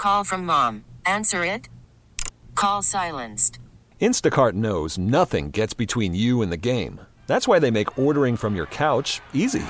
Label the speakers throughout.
Speaker 1: Call from mom. Answer it. Call silenced.
Speaker 2: Instacart knows nothing gets between you and the game. That's why they make ordering from your couch easy.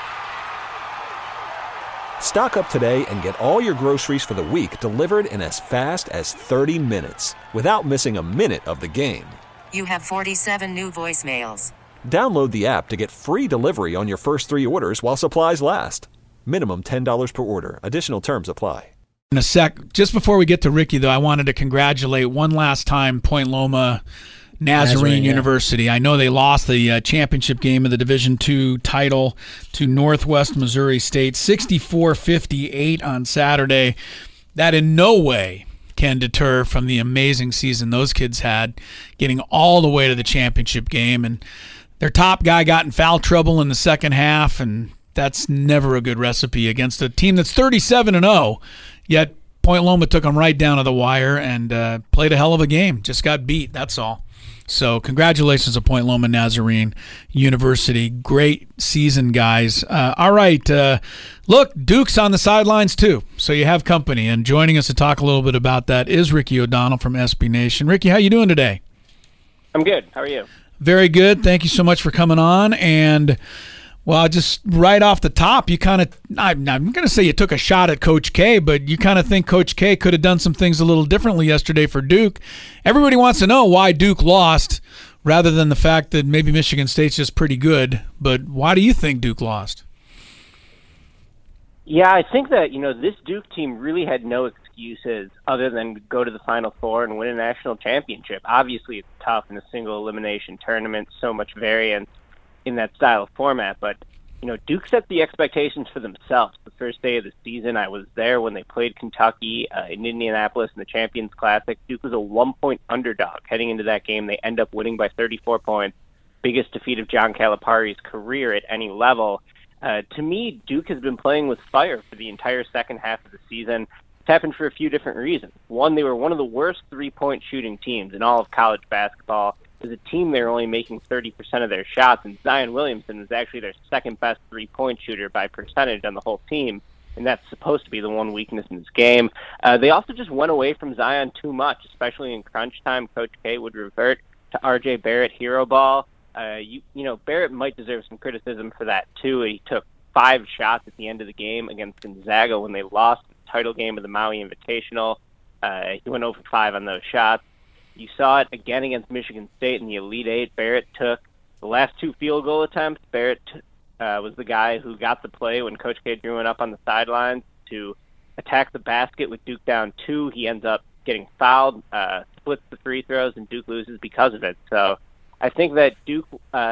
Speaker 2: Stock up today and get all your groceries for the week delivered in as fast as 30 minutes without missing a minute of the game.
Speaker 1: You have 47 new voicemails.
Speaker 2: Download the app to get free delivery on your first 3 orders while supplies last. Minimum $10 per order. Additional terms apply.
Speaker 3: In a sec, just before we get to Ricky, though, I wanted to congratulate one last time Point Loma Nazarene University. I know they lost the championship game of the Division II title to Northwest Missouri State, 64-58 on Saturday. That in no way can deter from the amazing season those kids had, getting all the way to the championship game. And their top guy got in foul trouble in the second half, and that's never a good recipe against a team that's 37-0. Yet Point Loma took them right down to the wire and played a hell of a game. Just got beat, that's all. So congratulations to Point Loma Nazarene University. Great season, guys. All right. Look, Duke's on the sidelines too, so you have company. And joining us to talk a little bit about that is Ricky O'Donnell from SB Nation. Ricky, how you doing today?
Speaker 4: I'm good. How are you?
Speaker 3: Very good. Thank you so much for coming on. And well, just right off the top, you kind of, I'm going to say you took a shot at Coach K, but you kind of think Coach K could have done some things a little differently yesterday for Duke. Everybody wants to know why Duke lost rather than the fact that maybe Michigan State's just pretty good. But why do you think Duke lost?
Speaker 4: Yeah, I think that, this Duke team really had no excuses other than go to the Final Four and win a national championship. Obviously, it's tough in a single elimination tournament, so much variance in that style of format, but Duke set the expectations for themselves. The first day of the season, I was there when they played Kentucky in Indianapolis in the Champions Classic. Duke was a 1-point underdog heading into that game. They end up winning by 34 points, biggest defeat of John Calipari's career at any level. To me, Duke has been playing with fire for the entire second half of the season. It's happened for a few different reasons. One, they were one of the worst three-point shooting teams in all of college basketball. As a team, they were only making 30% of their shots, and Zion Williamson was actually their second-best three-point shooter by percentage on the whole team, and that's supposed to be the one weakness in this game. They also just went away from Zion too much, especially in crunch time. Coach K would revert to R.J. Barrett hero ball. Barrett might deserve some criticism for that, too. He took 5 shots at the end of the game against Gonzaga when they lost the title game of the Maui Invitational. He went 0 for 5 on those shots. You saw it again against Michigan State in the Elite Eight. Barrett took the last 2 field goal attempts. Barrett was the guy who got the play when Coach K drew it up on the sidelines to attack the basket with Duke down 2. He ends up getting fouled, splits the free throws, and Duke loses because of it. So I think that Duke,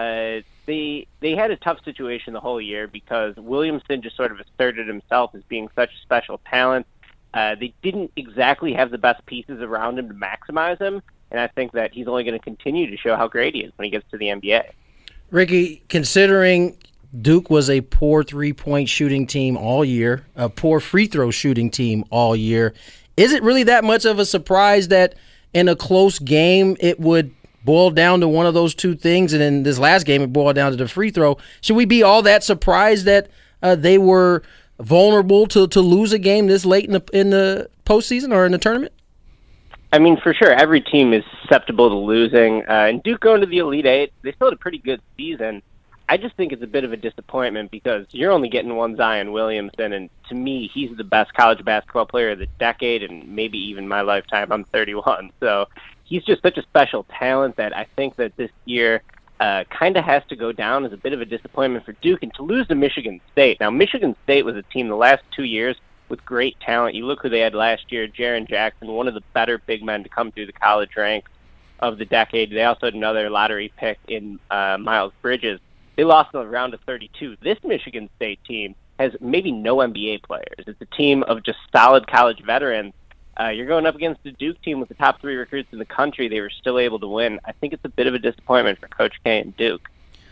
Speaker 4: they had a tough situation the whole year because Williamson just sort of asserted himself as being such a special talent. They didn't exactly have the best pieces around him to maximize him, and I think that he's only going to continue to show how great he is when he gets to the NBA.
Speaker 5: Ricky, considering Duke was a poor three-point shooting team all year, a poor free throw shooting team all year, is it really that much of a surprise that in a close game it would boil down to one of those two things, and in this last game it boiled down to the free throw? Should we be all that surprised that they were vulnerable to lose a game this late in the postseason or in the tournament?
Speaker 4: I mean, for sure, every team is susceptible to losing. And Duke going to the Elite Eight, they still had a pretty good season. I just think it's a bit of a disappointment because you're only getting one Zion Williamson, and to me, he's the best college basketball player of the decade and maybe even my lifetime. I'm 31, so he's just such a special talent that I think that this year kind of has to go down as a bit of a disappointment for Duke, and to lose to Michigan State. Now, Michigan State was a team the last 2 years with great talent. You look who they had last year, Jaren Jackson, one of the better big men to come through the college ranks of the decade. They also had another lottery pick in Miles Bridges. They lost in the round of 32. This Michigan State team has maybe no NBA players. It's a team of just solid college veterans. You're going up against the Duke team with the top 3 recruits in the country. They were still able to win. I think it's a bit of a disappointment for Coach K and Duke.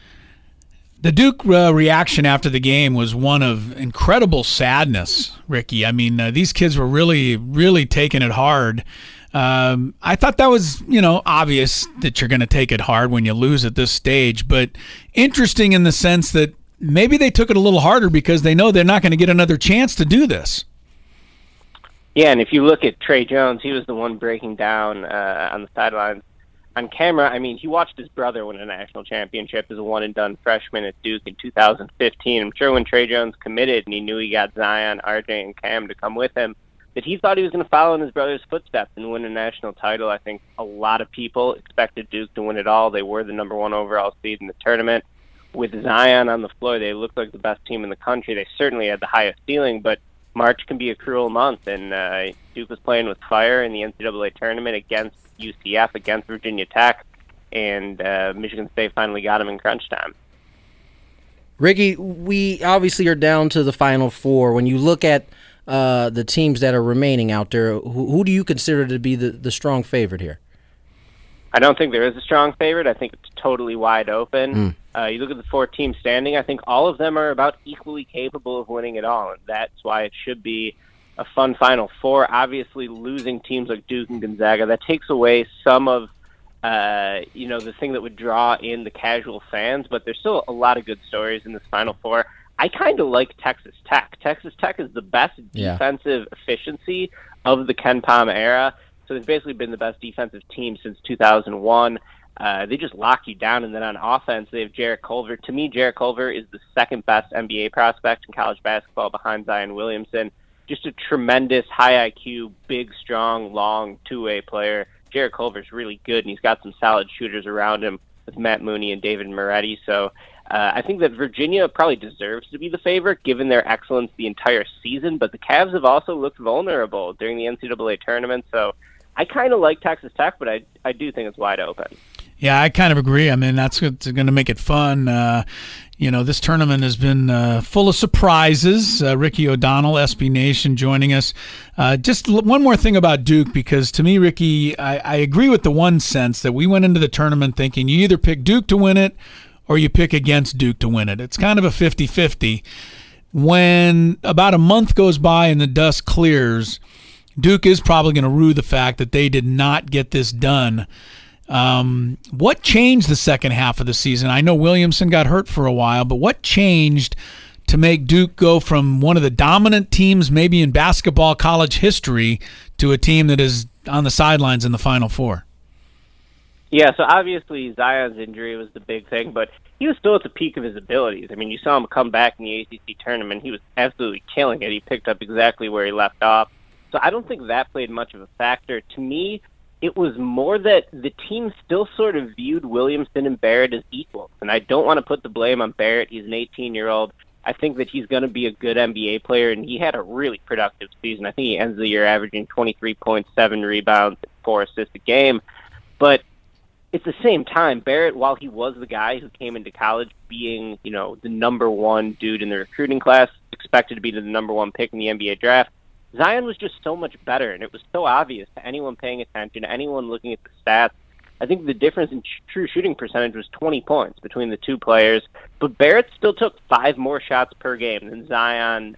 Speaker 3: The Duke reaction after the game was one of incredible sadness, Ricky. I mean, these kids were really, really taking it hard. I thought that was, obvious that you're going to take it hard when you lose at this stage, but interesting in the sense that maybe they took it a little harder because they know they're not going to get another chance to do this.
Speaker 4: Yeah, and if you look at Trey Jones, he was the one breaking down on the sidelines on camera. I mean, he watched his brother win a national championship as a one-and-done freshman at Duke in 2015. I'm sure when Trey Jones committed and he knew he got Zion, RJ, and Cam to come with him, that he thought he was going to follow in his brother's footsteps and win a national title. I think a lot of people expected Duke to win it all. They were the number one overall seed in the tournament. With Zion on the floor, they looked like the best team in the country. They certainly had the highest ceiling, but March can be a cruel month, and Duke was playing with fire in the NCAA tournament against UCF, against Virginia Tech, and Michigan State finally got him in crunch time.
Speaker 5: Ricky, we obviously are down to the Final Four. When you look at the teams that are remaining out there, who do you consider to be the strong favorite here?
Speaker 4: I don't think there is a strong favorite. I think it's totally wide open. You look at the 4 teams standing, I think all of them are about equally capable of winning it all, and that's why it should be a fun Final Four. Obviously, losing teams like Duke and Gonzaga, that takes away some of the thing that would draw in the casual fans, but there's still a lot of good stories in this Final Four. I kind of like Texas Tech. Texas Tech is the best defensive efficiency of the Ken Pom era. So they've basically been the best defensive team since 2001. They just lock you down, and then on offense, they have Jarrett Culver. To me, Jarrett Culver is the second best NBA prospect in college basketball behind Zion Williamson. Just a tremendous, high IQ, big, strong, long, two-way player. Jarrett Culver's really good, and he's got some solid shooters around him with Matt Mooney and David Moretti. So I think that Virginia probably deserves to be the favorite, given their excellence the entire season, but the Cavs have also looked vulnerable during the NCAA tournament, so I kind of like Texas Tech, but I do think it's wide open.
Speaker 3: Yeah, I kind of agree. I mean, that's going to make it fun. This tournament has been full of surprises. Ricky O'Donnell, SB Nation, joining us. Just one more thing about Duke, because to me, Ricky, I agree with the one sense that we went into the tournament thinking you either pick Duke to win it or you pick against Duke to win it. It's kind of a 50-50. When about a month goes by and the dust clears, Duke is probably going to rue the fact that they did not get this done. What changed the second half of the season? I know Williamson got hurt for a while, but what changed to make Duke go from one of the dominant teams maybe in basketball college history to a team that is on the sidelines in the Final Four?
Speaker 4: Yeah, so obviously Zion's injury was the big thing, but he was still at the peak of his abilities. I mean, you saw him come back in the ACC tournament. He was absolutely killing it. He picked up exactly where he left off. So I don't think that played much of a factor. To me, it was more that the team still sort of viewed Williamson and Barrett as equals. And I don't want to put the blame on Barrett. He's an 18-year-old. I think that he's going to be a good NBA player, and he had a really productive season. I think he ends the year averaging 23 points, 7 rebounds, 4 assists a game. But at the same time, Barrett, while he was the guy who came into college being, the number one dude in the recruiting class, expected to be the number one pick in the NBA draft, Zion was just so much better, and it was so obvious to anyone paying attention, anyone looking at the stats. I think the difference in true shooting percentage was 20 points between the two players, but Barrett still took 5 more shots per game than Zion.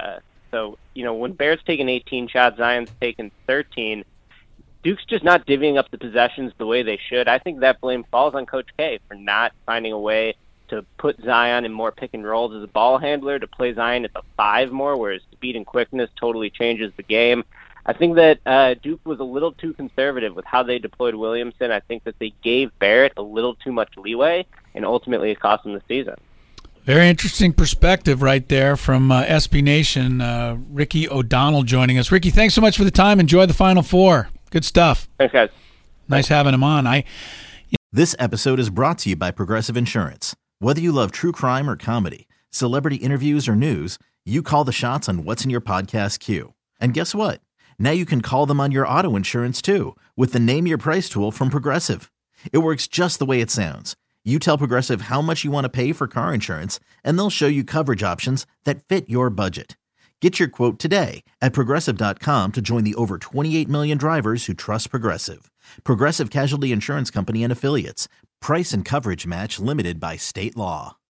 Speaker 4: When Barrett's taking 18 shots, Zion's taking 13. Duke's just not divvying up the possessions the way they should. I think that blame falls on Coach K for not finding a way to put Zion in more pick and rolls as a ball handler, to play Zion at the 5 more, where his speed and quickness totally changes the game. I think that Duke was a little too conservative with how they deployed Williamson. I think that they gave Barrett a little too much leeway, and ultimately it cost them the season.
Speaker 3: Very interesting perspective right there from SB Nation. Ricky O'Donnell joining us. Ricky, thanks so much for the time. Enjoy the Final Four. Good stuff.
Speaker 4: Thanks, guys.
Speaker 3: Nice having him on.
Speaker 6: This episode is brought to you by Progressive Insurance. Whether you love true crime or comedy, celebrity interviews or news, you call the shots on what's in your podcast queue. And guess what? Now you can call them on your auto insurance too with the Name Your Price tool from Progressive. It works just the way it sounds. You tell Progressive how much you want to pay for car insurance, and they'll show you coverage options that fit your budget. Get your quote today at Progressive.com to join the over 28 million drivers who trust Progressive. Progressive Casualty Insurance Company and Affiliates. Price and coverage match limited by state law.